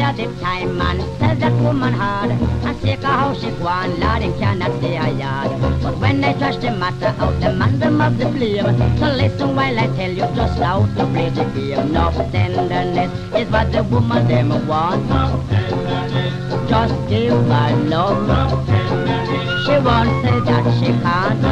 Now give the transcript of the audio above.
of the time man tell that woman hard and sick of how she go on, Lord, and cannot stay a yard. But when they trash the matter out, demand them of the blame. So listen while I tell you just how to play the game. No tenderness is what the woman them want. No tenderness. Just give her love. No tenderness. She won't say that she can't.